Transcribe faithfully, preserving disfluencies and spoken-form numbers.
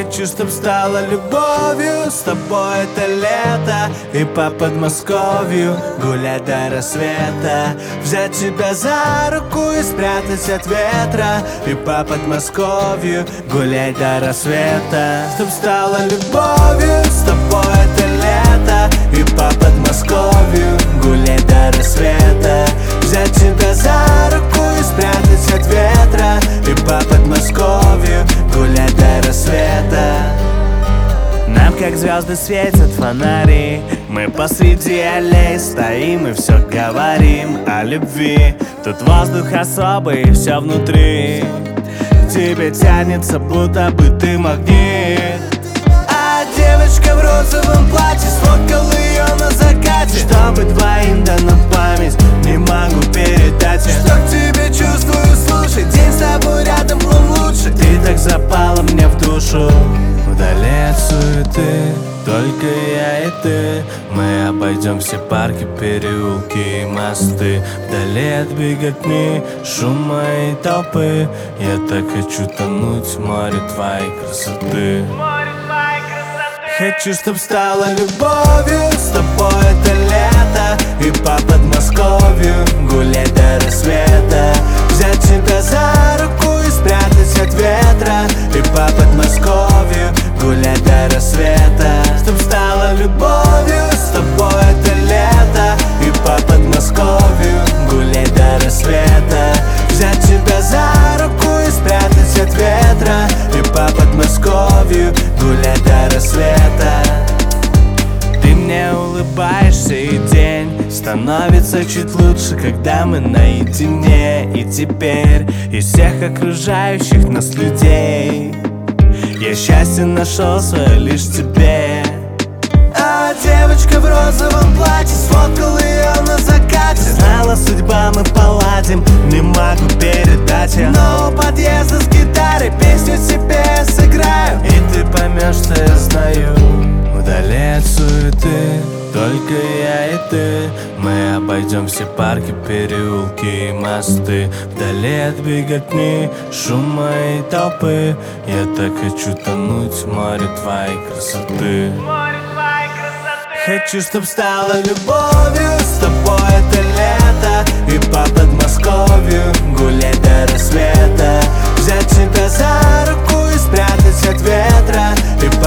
Хочу, чтоб стало любовью с тобой это лето, и по Подмосковью гулять до рассвета. Взять тебя за руку и спрятать от ветра, и по Подмосковью гулять до рассвета. Чтоб стало любовью с тобой это лето, и по Подмосковью гулять до рассвета. Взять тебя за руку и спрятать от ветра, и по Подмосковью гулять до рассвета. Нам как звезды светят фонари, мы посреди аллей стоим и все говорим о любви. Тут воздух особый, все внутри, к тебе тянется, будто бы ты магнит. А девочка в розовом платье, сфоткал ее на закате, чтобы двоим да на память, не могу передать я. Что к тебе чувствую, слушай, день с тобой рядом был лучше. Ты так запала мне в душу, вдали от суеты, только я и ты. Мы обойдем все парки, переулки и мосты, вдали от беготни, шума и толпы. Я так хочу тонуть в море твоей красоты. Хочу, чтоб стало любовью с тобой это лето, и по Подмосковью гулять до рассвета. Взять тебя за руку и спрятать от ветра, и по Подмосковью гулять до рассвета. Чтоб стало любовью с тобой это лето, и по Подмосковью гулять до рассвета. Взять тебя за руку и спрятать от ветра, и по Подмосковью гулять до рассвета. Ты мне улыбаешься, и день становится чуть лучше, когда мы наедине. И теперь из всех окружающих нас людей я счастье нашел свое лишь в тебе. А девочка в розовом платье, сфоткал ее на закате. Знала судьба, мы поладим, не могу передать я. Но у подъезда с гитарой песню тебе сыграю, и ты поймешь, что я знаю. Вдали от суеты, только я и ты. Мы обойдем все парки, переулки и мосты, вдали от беготни, шума и толпы. Я так хочу тонуть в море твоей красоты. Хочу, чтоб стало любовью с тобой это лето, и по Подмосковью гулять до рассвета. Взять тебя за руку и спрятать от ветра, и